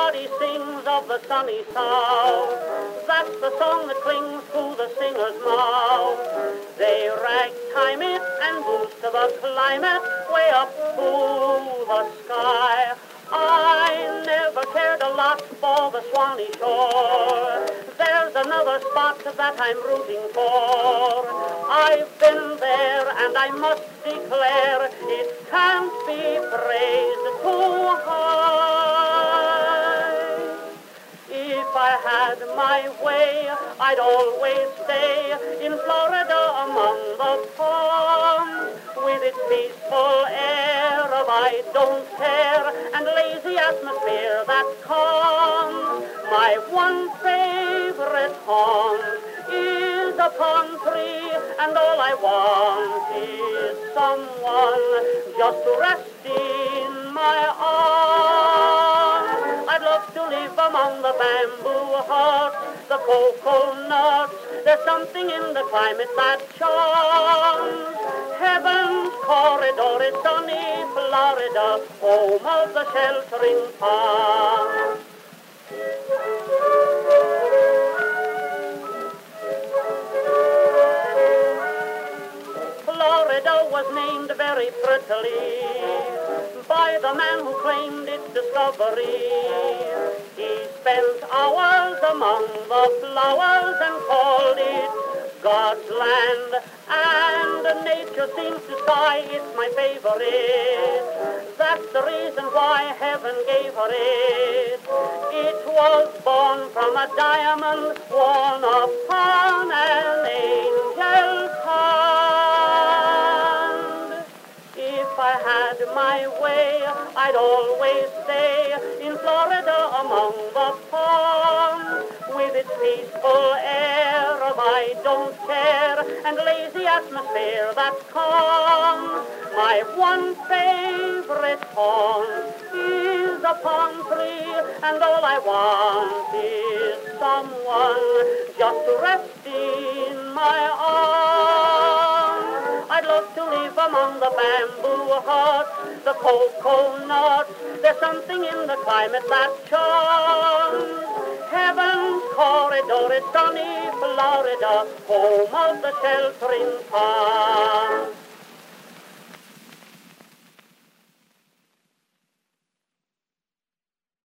Everybody sings of the sunny south. That's the song that clings to the singer's mouth. They ragtime it and boost the climate way up to the sky. I never cared a lot for the Swanee shore. There's another spot that I'm rooting for. I've been there and I must declare it can't be praised too high. If I had my way, I'd always stay in Florida among the palms, with its peaceful air of I don't care and lazy atmosphere that calms. My one favorite haunt is a palm tree, and all I want is someone just to rest in my arms. I'd love to live among the bamboo huts, the coconuts. There's something in the climate that charms. Heaven's corridor is sunny Florida, home of the sheltering palms. Florida was named very prettily by the man who claimed its discovery. He spent hours among the flowers and called it God's land, and nature seems to sigh, it's my favorite. That's the reason why heaven gave her it. It was born from a diamond worn upon an angel's hand. If I had my way, I'd always stay in Florida among the palms, with its peaceful air of I don't care and lazy atmosphere that calms. My one favorite haunt is a palm tree, and all I want is someone just to rest in my arms. I'd love to live among the bamboo huts, the coconuts. There's something in the climate that charms. Heaven's corridor is sunny Florida, home of the sheltering palms.